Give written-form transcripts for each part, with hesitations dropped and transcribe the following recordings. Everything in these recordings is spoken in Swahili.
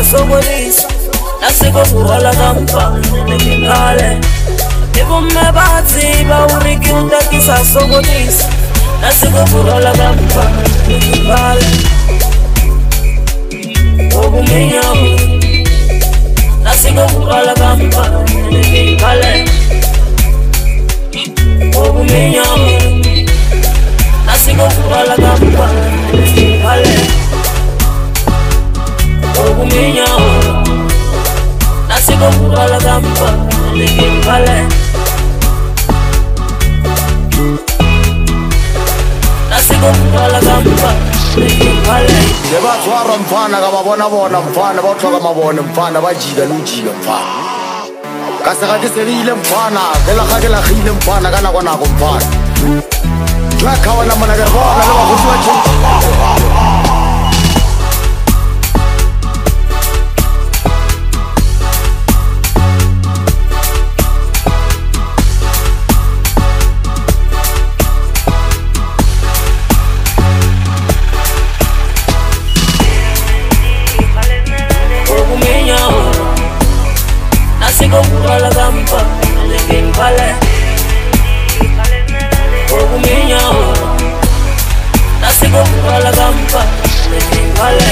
sokolisa nasiko kurola kampa ngale ibume bathi bawuriki utakisa sokolisa nasiko kurola kampa ngale obuminya nasiko kurola kampa ngale obuminya nasiko kurola kampa ngale obuminya nasiko kurola kampa ngale nasiko kurola kampa ngale Nebathwara mfana kababona bona mfana bawuthwaka mabona mfana bajika nujika mfana kasakatiselile mfana kelagile mfana kana kwanako mfana twakhawana mona ke bona laba kuthi wathi nasiko kurola kampa ngale obuminya nasiko kurola kampa ngale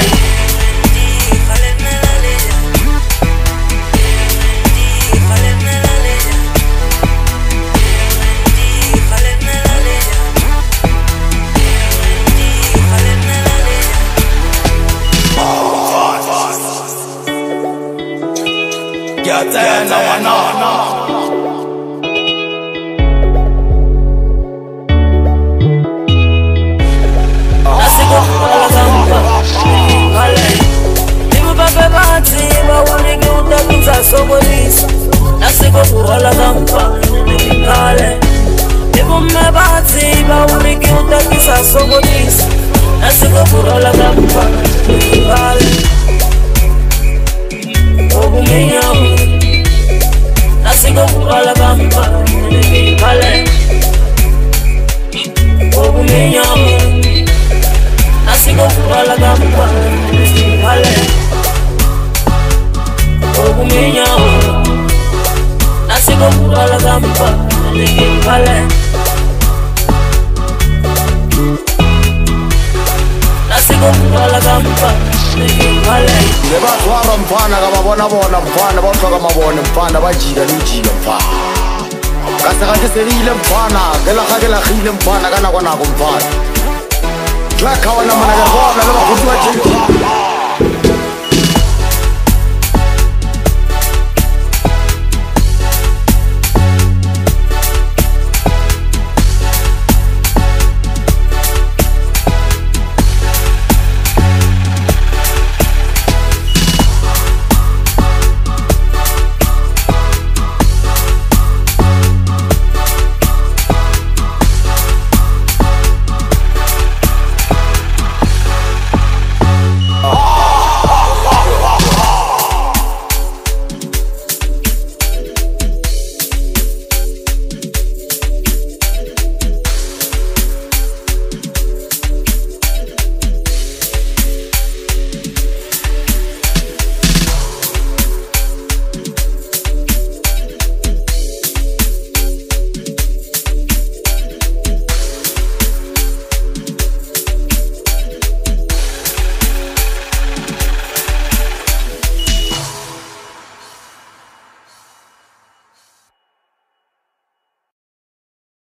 nasiko kurola kampa ngale ibubabe bathi bawuriki utakisa sokolisa nasiko kurola kampa ngale ibume bathi bawuriki utakisa sokolisa nasiko kurola kampa ngale obuminya nasiko kurola kampa ngale obuminya nasiko kurola kampa ngale obuminya nasiko kurola kampa ngale nasiko kurola kampa ngale Nebathwara mfana kababona bona mfana bawuthwaka mabona mfana bajika nujika mfana kasakatiselile mfana kelagile mfana kana kwanako mfana twakhawana mona ke bona laba kuthi wathi